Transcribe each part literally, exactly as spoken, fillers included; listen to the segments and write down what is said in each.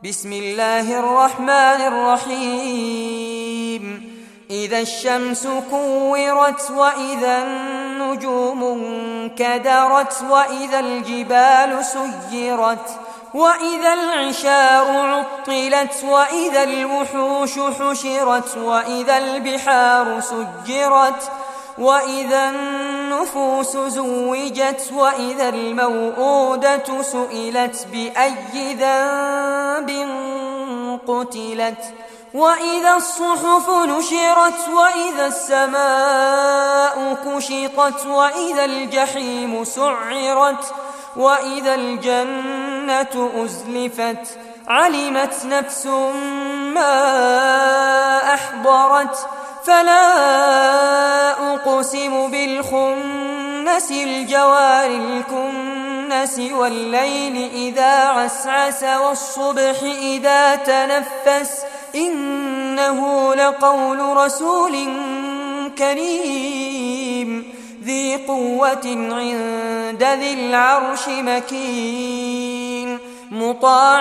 بسم الله الرحمن الرحيم إذا الشمس كورت وإذا النجوم انكدرت وإذا الجبال سيرت وإذا العشار عطلت وإذا الوحوش حشرت وإذا البحار سجرت وإذا النفوس زوجت وإذا الموءودة سئلت بأي ذنب قتلت وإذا الصحف نشرت وإذا السماء كشطت وإذا الجحيم سعرت وإذا الجنة أزلفت علمت نفس ما أحضرت فلا أقسم بالخنس الجوار الكنس والليل إذا عسعس والصبح إذا تنفس إنه لقول رسول كريم ذي قوة عند ذي العرش مكين مطاع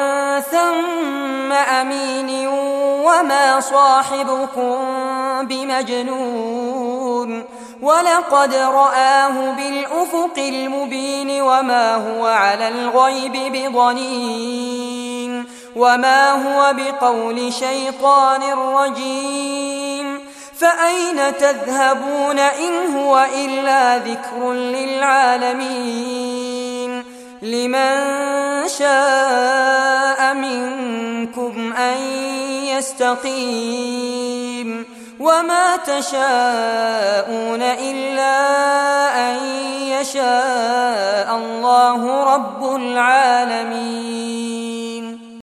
ثم أمين وما صاحبكم بمجنون ولقد رآه بالأفق المبين وما هو على الغيب بضنين وما هو بقول شيطان رجيم فأين تذهبون إن هو إلا ذكر للعالمين لمن شاء منكم أن يستقيم وما تشاءون إلا أن يشاء الله رب العالمين.